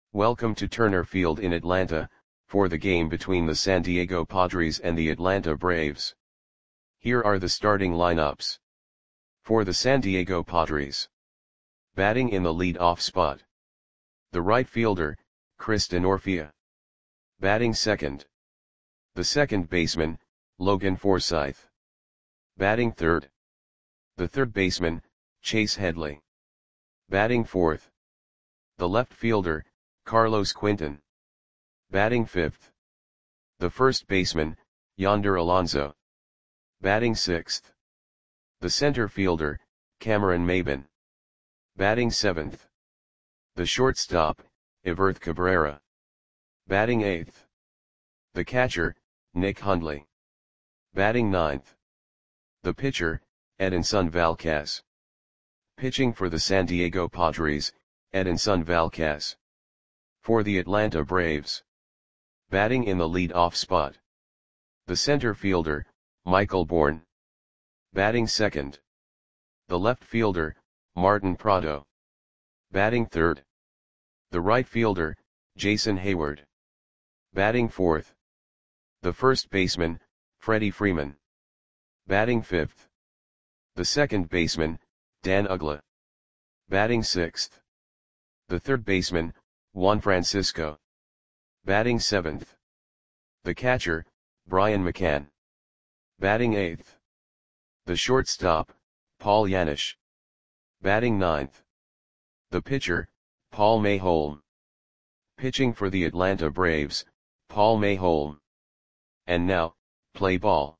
Welcome to Turner Field in Atlanta, for the game between the San Diego Padres and the Atlanta Braves. Here are the starting lineups. For the San Diego Padres. Batting in the lead-off spot. The right fielder, Chris Denorfia. Batting second. The second baseman, Logan Forsythe. Batting third. The third baseman, Chase Headley. Batting fourth. The left fielder, Carlos Quinton. Batting fifth. The first baseman, Yonder Alonso. Batting sixth. The center fielder, Cameron Maybin. Batting seventh. The shortstop, Everth Cabrera. Batting eighth. The catcher, Nick Hundley. Batting ninth. The pitcher, Edinson Valquez. Pitching for the San Diego Padres, Edinson Valquez. For the Atlanta Braves. Batting in the lead-off spot. The center fielder, Michael Bourn. Batting second. The left fielder, Martin Prado. Batting third. The right fielder, Jason Heyward. Batting fourth. The first baseman, Freddie Freeman. Batting fifth. The second baseman, Dan Uggla. Batting sixth. The third baseman, Juan Francisco. Batting seventh. The catcher, Brian McCann. Batting eighth. The shortstop, Paul Yanish. Batting ninth. The pitcher, Paul Mayholm. Pitching for the Atlanta Braves, Paul Mayholm. And now, play ball.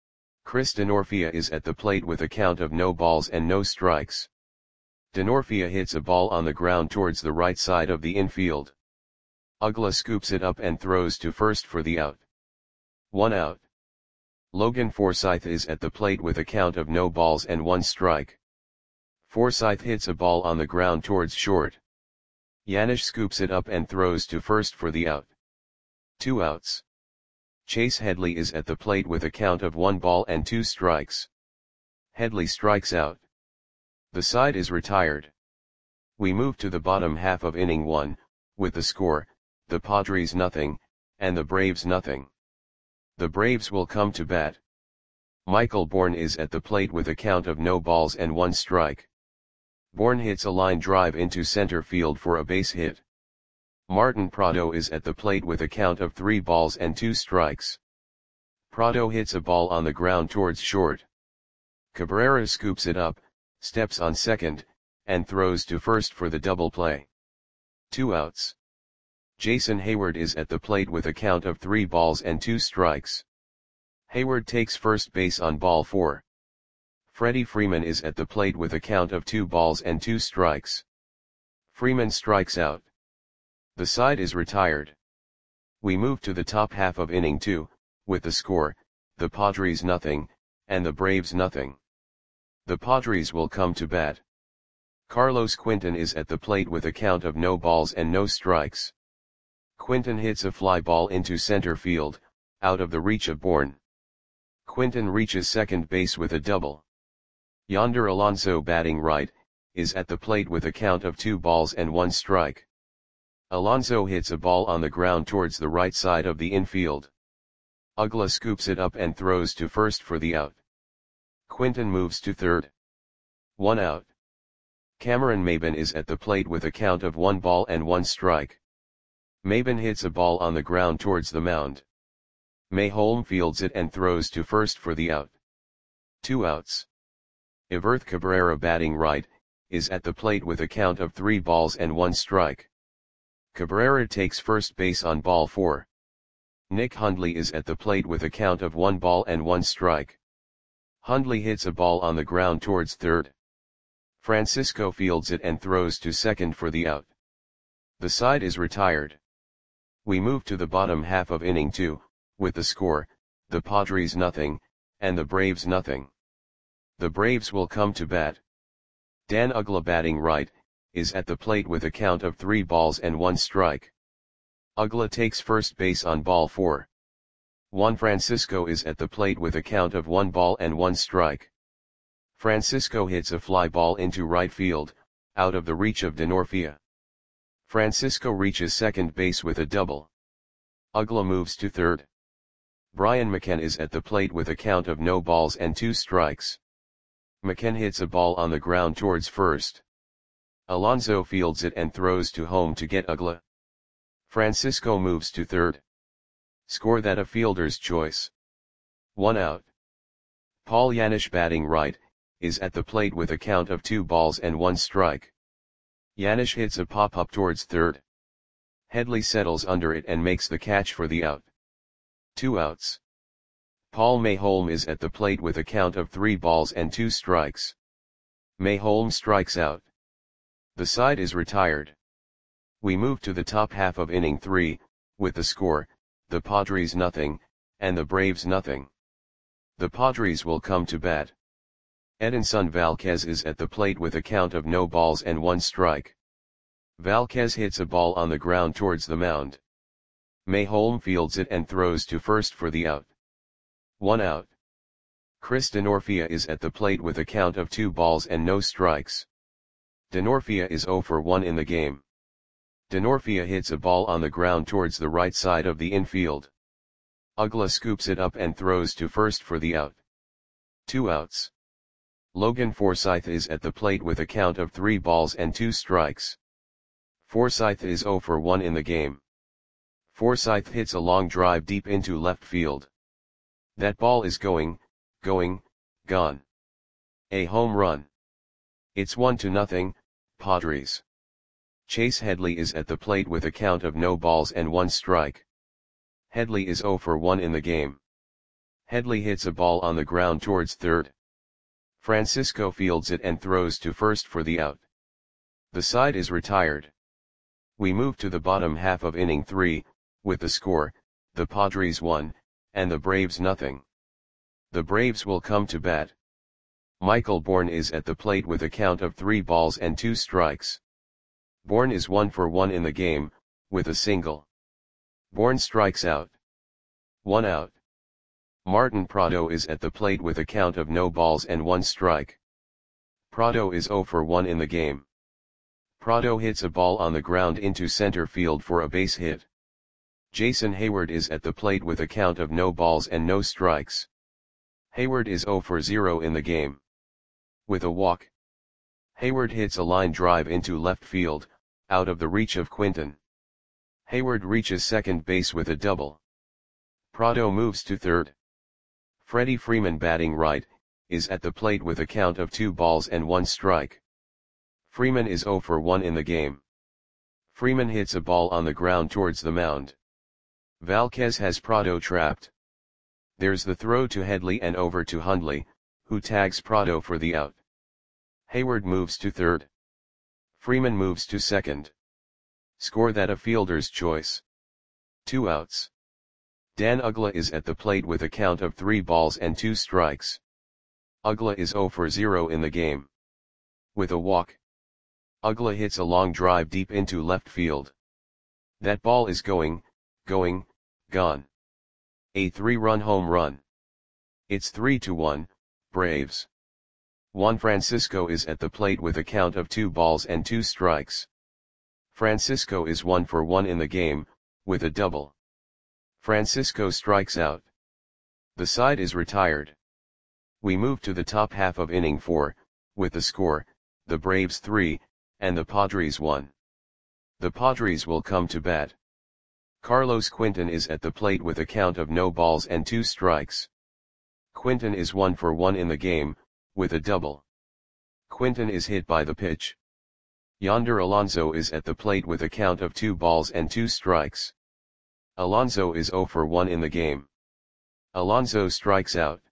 Chris Denorfia is at the plate with a count of no balls and no strikes. Denorfia hits a ball on the ground towards the right side of the infield. Uggla scoops it up and throws to first for the out. 1 out. Logan Forsythe is at the plate with a count of no balls and 1 strike. Forsythe hits a ball on the ground towards short. Yanish scoops it up and throws to first for the out. 2 outs. Chase Headley is at the plate with a count of 1 ball and 2 strikes. Headley strikes out. The side is retired. We move to the bottom half of inning 1, with the score, the Padres nothing, and the Braves nothing. The Braves will come to bat. Michael Bourn is at the plate with a count of no balls and 1 strike. Bourn hits a line drive into center field for a base hit. Martin Prado is at the plate with a count of 3 balls and 2 strikes. Prado hits a ball on the ground towards short. Cabrera scoops it up, steps on second, and throws to first for the double play. 2 outs. Jason Heyward is at the plate with a count of 3 balls and 2 strikes. Heyward takes first base on ball 4. Freddie Freeman is at the plate with a count of 2 balls and 2 strikes. Freeman strikes out. The side is retired. We move to the top half of inning 2, with the score, the Padres nothing, and the Braves nothing. The Padres will come to bat. Carlos Quinton is at the plate with a count of no balls and no strikes. Quinton hits a fly ball into center field, out of the reach of Bourn. Quinton reaches second base with a double. Yonder Alonso, batting right, is at the plate with a count of 2 balls and 1 strike. Alonso hits a ball on the ground towards the right side of the infield. Uggla scoops it up and throws to first for the out. Quinton moves to third. 1 out. Cameron Maybin is at the plate with a count of 1 ball and 1 strike. Maybin hits a ball on the ground towards the mound. Mayholm fields it and throws to first for the out. 2 outs. Everth Cabrera, batting right, is at the plate with a count of 3 balls and 1 strike. Cabrera takes first base on ball 4. Nick Hundley is at the plate with a count of 1 ball and 1 strike. Hundley hits a ball on the ground towards third. Francisco fields it and throws to second for the out. The side is retired. We move to the bottom half of inning 2, with the score, the Padres nothing, and the Braves nothing. The Braves will come to bat. Dan Uggla, batting right, is at the plate with a count of 3 balls and 1 strike. Uggla takes first base on ball 4. Juan Francisco is at the plate with a count of 1 ball and 1 strike. Francisco hits a fly ball into right field, out of the reach of Denorfia. Francisco reaches second base with a double. Uggla moves to third. Brian McCann is at the plate with a count of no balls and 2 strikes. McCann hits a ball on the ground towards first. Alonso fields it and throws to home to get Uggla. Francisco moves to third. Score that a fielder's choice. 1 out. Paul Janisch, batting right, is at the plate with a count of 2 balls and 1 strike. Janisch hits a pop-up towards third. Headley settles under it and makes the catch for the out. 2 outs. Paul Mayholm is at the plate with a count of 3 balls and 2 strikes. Mayholm strikes out. The side is retired. We move to the top half of inning 3, with the score, the Padres 0, and the Braves 0. The Padres will come to bat. Edinson Valquez is at the plate with a count of no balls and 1 strike. Valquez hits a ball on the ground towards the mound. Mayholm fields it and throws to first for the out. 1 out. Chris Denorfia is at the plate with a count of 2 balls and no strikes. Denorfia is 0 for 1 in the game. Denorfia hits a ball on the ground towards the right side of the infield. Uggla scoops it up and throws to first for the out. 2 outs. Logan Forsythe is at the plate with a count of 3 balls and 2 strikes. Forsythe is 0 for 1 in the game. Forsythe hits a long drive deep into left field. That ball is going, gone. A home run. It's 1-0, Padres. Chase Headley is at the plate with a count of no balls and 1 strike. Headley is 0 for 1 in the game. Headley hits a ball on the ground towards third. Francisco fields it and throws to first for the out. The side is retired. We move to the bottom half of inning 3, with the score, the Padres 1, and the Braves 0. The Braves will come to bat. Michael Bourne is at the plate with a count of 3 balls and 2 strikes. Bourne is 1 for 1 in the game, with a single. Bourne strikes out. 1 out. Martin Prado is at the plate with a count of no balls and 1 strike. Prado is 0 for 1 in the game. Prado hits a ball on the ground into center field for a base hit. Jason Hayward is at the plate with a count of no balls and no strikes. Hayward is 0 for 0 in the game. With a walk. Hayward hits a line drive into left field, out of the reach of Quinton. Hayward reaches second base with a double. Prado moves to third. Freddie Freeman, batting right, is at the plate with a count of 2 balls and 1 strike. Freeman is 0 for 1 in the game. Freeman hits a ball on the ground towards the mound. Valquez has Prado trapped. There's the throw to Headley and over to Hundley, who tags Prado for the out. Hayward moves to third. Freeman moves to second. Score that a fielder's choice. 2 outs. Dan Uggla is at the plate with a count of 3 balls and 2 strikes. Uggla is 0 for 0 in the game. With a walk. Uggla hits a long drive deep into left field. That ball is going, gone. A 3-run home run. It's 3-1, Braves. Juan Francisco is at the plate with a count of 2 balls and 2 strikes. Francisco is 1 for 1 in the game, with a double. Francisco strikes out. The side is retired. We move to the top half of inning 4, with the score, the Braves 3, and the Padres 1. The Padres will come to bat. Carlos Quinton is at the plate with a count of no balls and 2 strikes. Quinton is 1 for 1 in the game, with a double. Quinton is hit by the pitch. Yonder Alonso is at the plate with a count of 2 balls and 2 strikes. Alonso is 0 for 1 in the game. Alonso strikes out.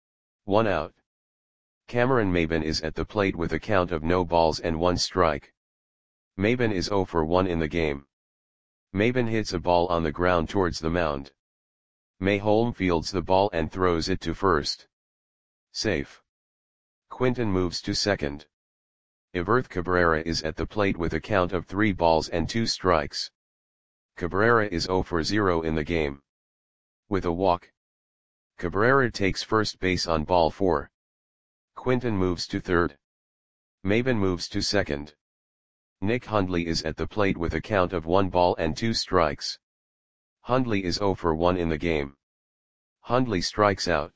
1 out. Cameron Maybin is at the plate with a count of no balls and 1 strike. Maybin is 0 for 1 in the game. Maybin hits a ball on the ground towards the mound. Mayholm fields the ball and throws it to first. Safe. Quinton moves to second. Everth Cabrera is at the plate with a count of 3 balls and 2 strikes. Cabrera is 0 for 0 in the game. With a walk. Cabrera takes first base on ball 4. Quinton moves to third. Maybin moves to second. Nick Hundley is at the plate with a count of 1 ball and 2 strikes. Hundley is 0 for 1 in the game. Hundley strikes out.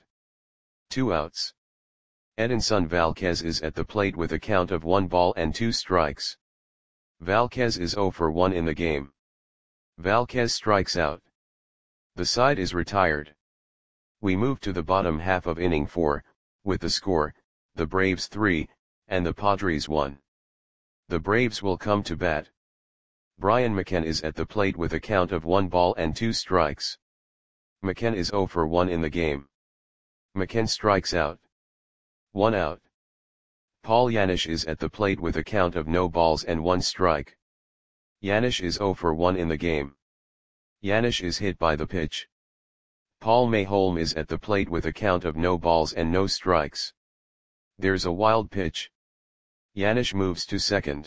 2 outs. Edinson Valquez is at the plate with a count of 1 ball and 2 strikes. Valquez is 0 for 1 in the game. Valquez strikes out. The side is retired. We move to the bottom half of inning 4, with the score, the Braves 3, and the Padres 1. The Braves will come to bat. Brian McCann is at the plate with a count of 1 ball and 2 strikes. McCann is 0 for 1 in the game. McCann strikes out. 1 out. Paul Janisch is at the plate with a count of no balls and 1 strike. Janisch is 0 for 1 in the game. Janisch is hit by the pitch. Paul Mayholm is at the plate with a count of no balls and no strikes. There's a wild pitch. Janisch moves to second.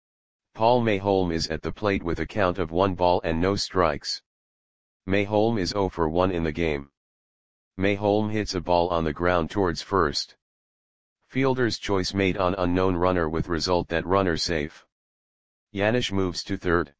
Paul Mayholm is at the plate with a count of 1 ball and no strikes. Mayholm is 0 for 1 in the game. Mayholm hits a ball on the ground towards first. Fielder's choice made on unknown runner with result that runner safe. Janisch moves to third.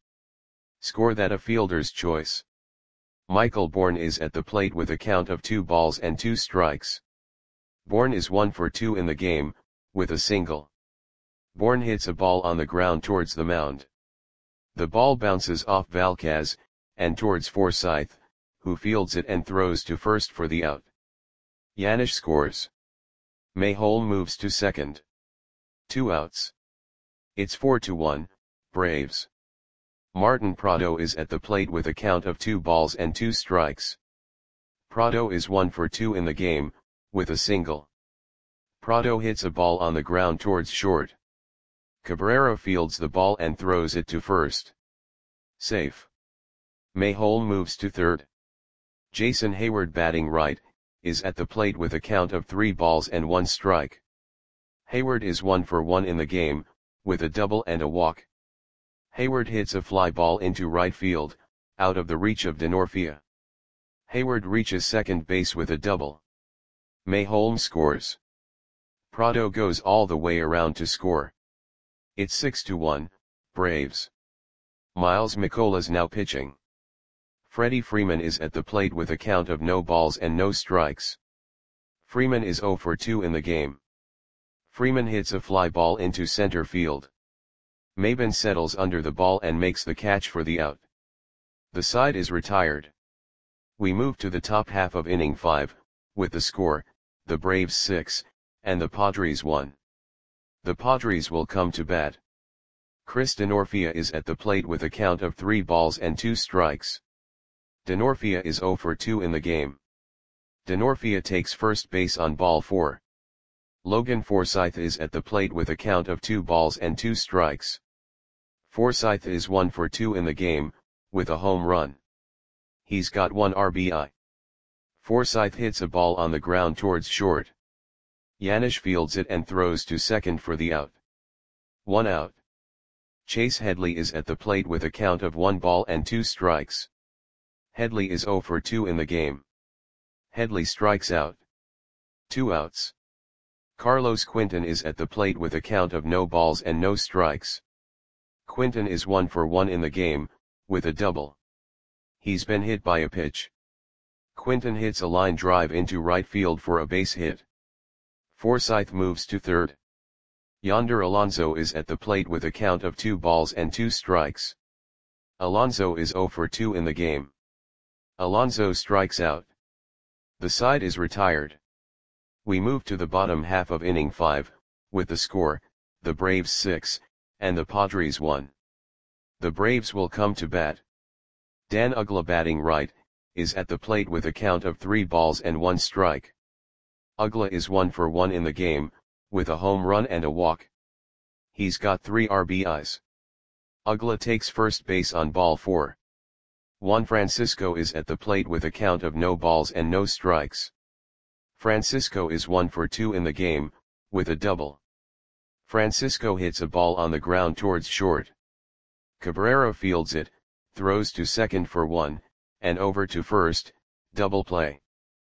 Score that a fielder's choice. Michael Bourne is at the plate with a count of 2 balls and 2 strikes. Bourne is 1 for 2 in the game, with a single. Bourne hits a ball on the ground towards the mound. The ball bounces off Valquez, and towards Forsythe, who fields it and throws to first for the out. Janisch scores. Mayholm moves to second. 2 outs. It's 4-1, Braves. Martin Prado is at the plate with a count of 2 balls and 2 strikes. Prado is 1 for 2 in the game, with a single. Prado hits a ball on the ground towards short. Cabrera fields the ball and throws it to first. Safe. Mayholm moves to third. Jason Hayward, batting right, is at the plate with a count of 3 balls and 1 strike. Hayward is 1 for 1 in the game, with a double and a walk. Hayward hits a fly ball into right field, out of the reach of Denorfia. Hayward reaches second base with a double. Mayholm scores. Prado goes all the way around to score. It's 6-1, Braves. Miles McCullough's now pitching. Freddie Freeman is at the plate with a count of no balls and no strikes. Freeman is 0 for 2 in the game. Freeman hits a fly ball into center field. Maben settles under the ball and makes the catch for the out. The side is retired. We move to the top half of inning 5, with the score, the Braves 6, and the Padres 1. The Padres will come to bat. Chris Denorfia is at the plate with a count of 3 balls and 2 strikes. Denorfia is 0 for 2 in the game. Denorfia takes first base on ball 4. Logan Forsythe is at the plate with a count of 2 balls and 2 strikes. Forsythe is 1 for 2 in the game, with a home run. He's got 1 RBI. Forsythe hits a ball on the ground towards short. Janisch fields it and throws to second for the out. 1 out. Chase Headley is at the plate with a count of 1 ball and 2 strikes. Headley is 0 for 2 in the game. Headley strikes out. 2 outs. Carlos Quinton is at the plate with a count of no balls and no strikes. Quinton is 1 for 1 in the game, with a double. He's been hit by a pitch. Quinton hits a line drive into right field for a base hit. Forsythe moves to third. Yonder Alonso is at the plate with a count of 2 balls and 2 strikes. Alonso is 0 for 2 in the game. Alonso strikes out. The side is retired. We move to the bottom half of inning 5, with the score, the Braves 6, and the Padres 1. The Braves will come to bat. Dan Uggla, batting right, is at the plate with a count of 3 balls and 1 strike. Uggla is 1 for 1 in the game, with a home run and a walk. He's got 3 RBIs. Uggla takes first base on ball 4. Juan Francisco is at the plate with a count of no balls and no strikes. Francisco is 1 for 2 in the game, with a double. Francisco hits a ball on the ground towards short. Cabrera fields it, throws to second for 1, and over to first, double play.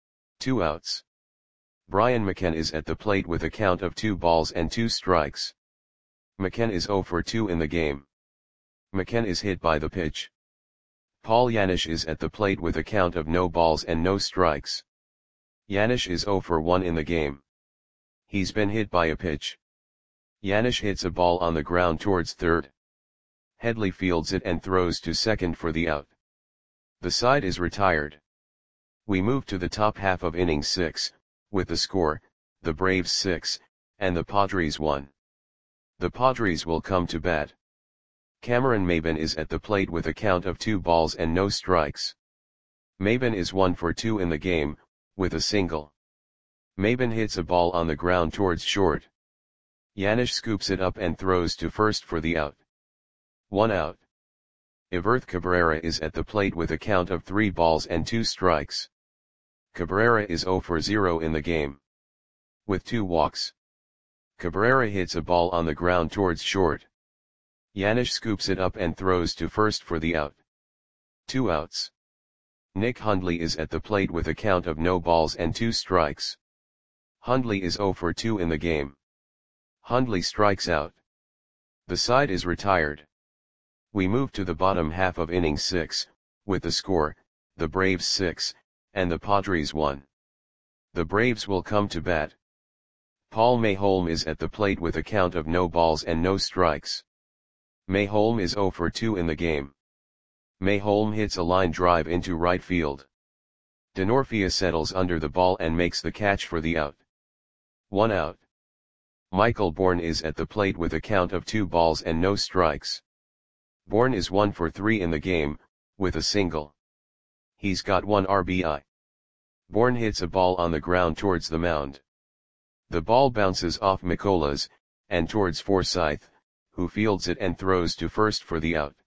2 outs. Brian McCann is at the plate with a count of 2 balls and 2 strikes. McKen is 0 for 2 in the game. McKen is hit by the pitch. Paul Janisch is at the plate with a count of no balls and no strikes. Janisch is 0 for 1 in the game. He's been hit by a pitch. Janisch hits a ball on the ground towards third. Headley fields it and throws to second for the out. The side is retired. We move to the top half of inning 6, with the score, the Braves 6, and the Padres 1. The Padres will come to bat. Cameron Maybin is at the plate with a count of 2 balls and no strikes. Maybin is 1 for 2 in the game, with a single. Maybin hits a ball on the ground towards short. Janisch scoops it up and throws to first for the out. 1 out. Iverth Cabrera is at the plate with a count of 3 balls and 2 strikes. Cabrera is 0 for 0 in the game. With 2 walks. Cabrera hits a ball on the ground towards short. Janisch scoops it up and throws to first for the out. 2 outs. Nick Hundley is at the plate with a count of no balls and 2 strikes. Hundley is 0 for 2 in the game. Hundley strikes out. The side is retired. We move to the bottom half of inning 6, with the score, the Braves 6, and the Padres 1. The Braves will come to bat. Paul Mayholm is at the plate with a count of no balls and no strikes. Mayholm is 0 for 2 in the game. Mayholm hits a line drive into right field. Denorfia settles under the ball and makes the catch for the out. 1 out. Michael Bourne is at the plate with a count of 2 balls and no strikes. Bourne is 1 for 3 in the game, with a single. He's got 1 RBI. Bourne hits a ball on the ground towards the mound. The ball bounces off Mikolas, and towards Forsythe, who fields it and throws to first for the out.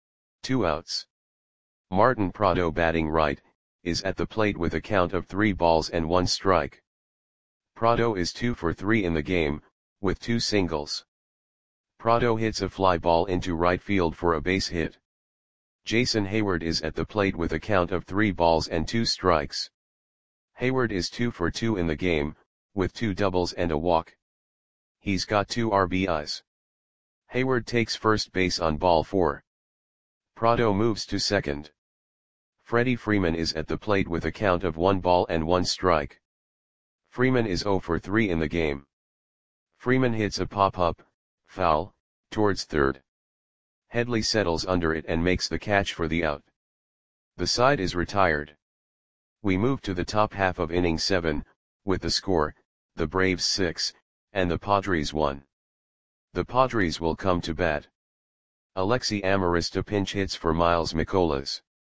2 outs. Martin Prado, batting right, is at the plate with a count of 3 balls and 1 strike. Prado is 2 for 3 in the game, with 2 singles. Prado hits a fly ball into right field for a base hit. Jason Hayward is at the plate with a count of 3 balls and 2 strikes. Hayward is 2 for 2 in the game, with 2 doubles and a walk. He's got 2 RBIs. Hayward takes first base on ball 4. Prado moves to second. Freddie Freeman is at the plate with a count of 1 ball and 1 strike. Freeman is 0 for 3 in the game. Freeman hits a pop-up, foul, towards third. Headley settles under it and makes the catch for the out. The side is retired. We move to the top half of inning 7, with the score, the Braves 6, and the Padres 1. The Padres will come to bat. Alexi Amarista pinch hits for Miles Mikolas.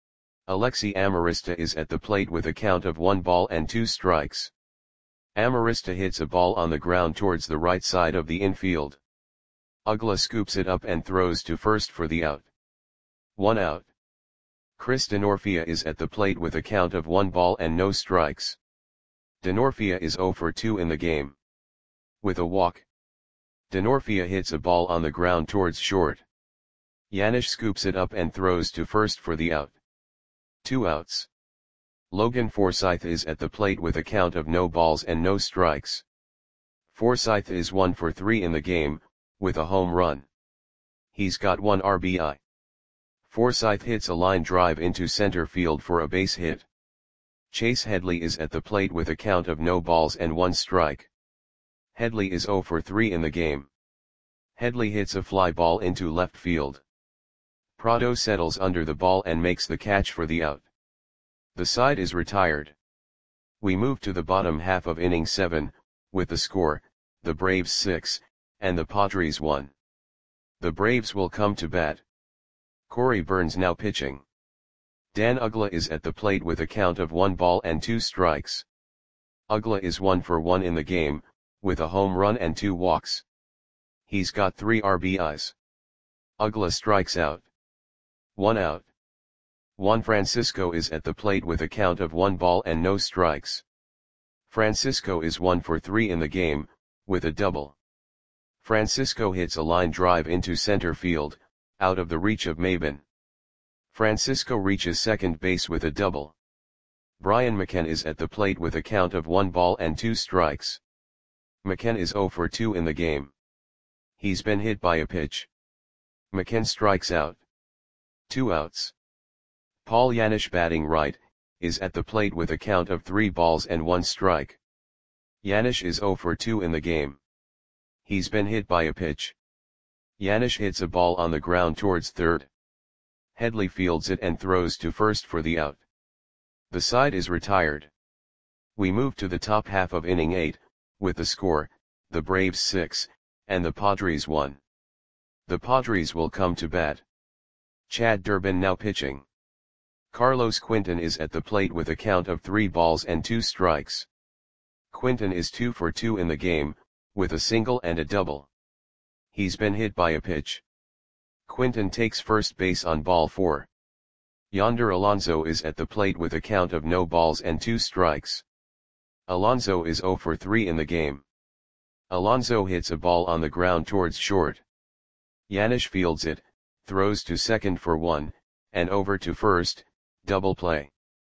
Alexi Amarista is at the plate with a count of 1 ball and 2 strikes. Amarista hits a ball on the ground towards the right side of the infield. Ugla scoops it up and throws to first for the out. 1 out. Chris Denorfia is at the plate with a count of 1 ball and no strikes. Denorfia is 0 for 2 in the game. With a walk. Denorfia hits a ball on the ground towards short. Janisch scoops it up and throws to first for the out. 2 outs. Logan Forsythe is at the plate with a count of no balls and no strikes. Forsythe is 1 for 3 in the game, with a home run. He's got 1 RBI. Forsythe hits a line drive into center field for a base hit. Chase Headley is at the plate with a count of no balls and 1 strike. Headley is 0 for 3 in the game. Headley hits a fly ball into left field. Prado settles under the ball and makes the catch for the out. The side is retired. We move to the bottom half of inning 7, with the score, the Braves 6, and the Padres 1. The Braves will come to bat. Corey Burns now pitching. Dan Ugla is at the plate with a count of 1 ball and 2 strikes. Ugla is 1 for 1 in the game, with a home run and 2 walks. He's got 3 RBIs. Ugla strikes out. 1 out. Juan Francisco is at the plate with a count of 1 ball and no strikes. Francisco is 1 for 3 in the game, with a double. Francisco hits a line drive into center field, out of the reach of Maybin. Francisco reaches second base with a double. Brian McKen is at the plate with a count of 1 ball and 2 strikes. McKen is 0 for 2 in the game. He's been hit by a pitch. McCann strikes out. 2 outs. Paul Janisch, batting right, is at the plate with a count of 3 balls and 1 strike. Janisch is 0 for 2 in the game. He's been hit by a pitch. Janisch hits a ball on the ground towards third. Headley fields it and throws to first for the out. The side is retired. We move to the top half of inning 8, with the score, the Braves 6, and the Padres 1. The Padres will come to bat. Chad Durbin now pitching. Carlos Quinton is at the plate with a count of 3 balls and 2 strikes. Quinton is 2 for 2 in the game, with a single and a double. He's been hit by a pitch. Quinton takes first base on ball 4. Yonder Alonso is at the plate with a count of no balls and 2 strikes. Alonso is 0 for 3 in the game. Alonso hits a ball on the ground towards short. Janisch fields it, throws to second for 1, and over to first, double play.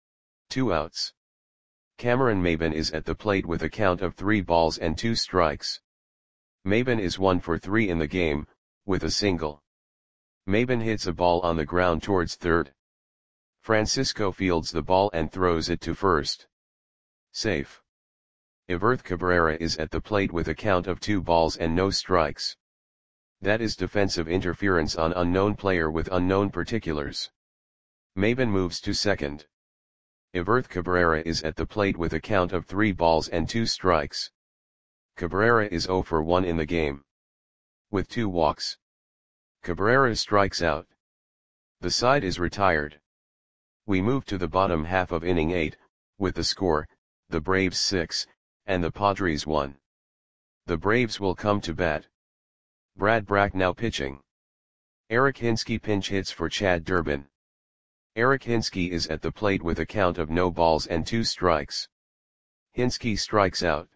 2 outs. Cameron Maybin is at the plate with a count of 3 balls and 2 strikes. Maybin is 1 for 3 in the game, with a single. Maybin hits a ball on the ground towards third. Francisco fields the ball and throws it to first. Safe. Everth Cabrera is at the plate with a count of 2 balls and no strikes. That is defensive interference on unknown player with unknown particulars. Maybin moves to second. Everth Cabrera is at the plate with a count of 3 balls and 2 strikes. Cabrera is 0 for 1 in the game. With 2 walks. Cabrera strikes out. The side is retired. We move to the bottom half of inning 8, with the score, the Braves 6, and the Padres 1. The Braves will come to bat. Brad Brach now pitching. Eric Hinske pinch hits for Chad Durbin. Eric Hinske is at the plate with a count of no balls and 2 strikes. Hinske strikes out.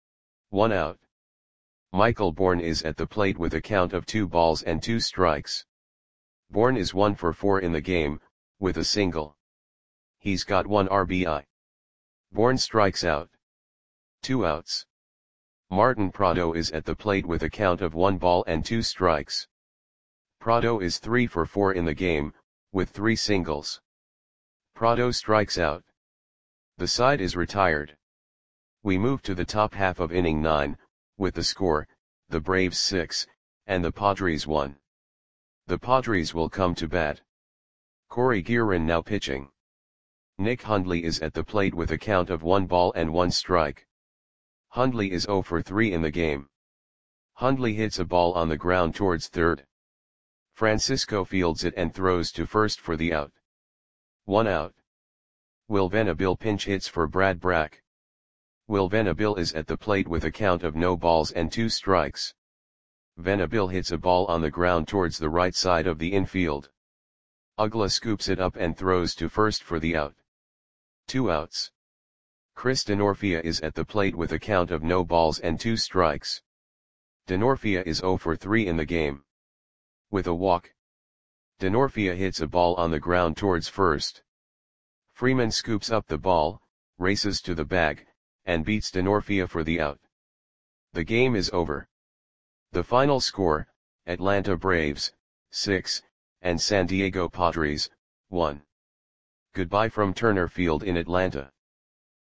1 out. Michael Bourne is at the plate with a count of 2 balls and 2 strikes. Bourne is 1 for 4 in the game, with a single. He's got 1 RBI. Bourne strikes out. 2 outs. Martin Prado is at the plate with a count of 1 ball and 2 strikes. Prado is 3 for 4 in the game, with 3 singles. Prado strikes out. The side is retired. We move to the top half of inning 9, with the score, the Braves 6, and the Padres 1. The Padres will come to bat. Corey Guerin now pitching. Nick Hundley is at the plate with a count of 1 ball and 1 strike. Hundley is 0 for 3 in the game. Hundley hits a ball on the ground towards third. Francisco fields it and throws to first for the out. 1 out. Will Venable pinch hits for Brad Brach. Will Venable is at the plate with a count of no balls and 2 strikes. Venable hits a ball on the ground towards the right side of the infield. Ugla scoops it up and throws to first for the out. 2 outs. Chris Denorfia is at the plate with a count of no balls and 2 strikes. Denorfia is 0 for 3 in the game. With a walk. Denorfia hits a ball on the ground towards first. Freeman scoops up the ball, races to the bag, and beats Denorfia for the out. The game is over. The final score, Atlanta Braves, 6, and San Diego Padres, 1. Goodbye from Turner Field in Atlanta.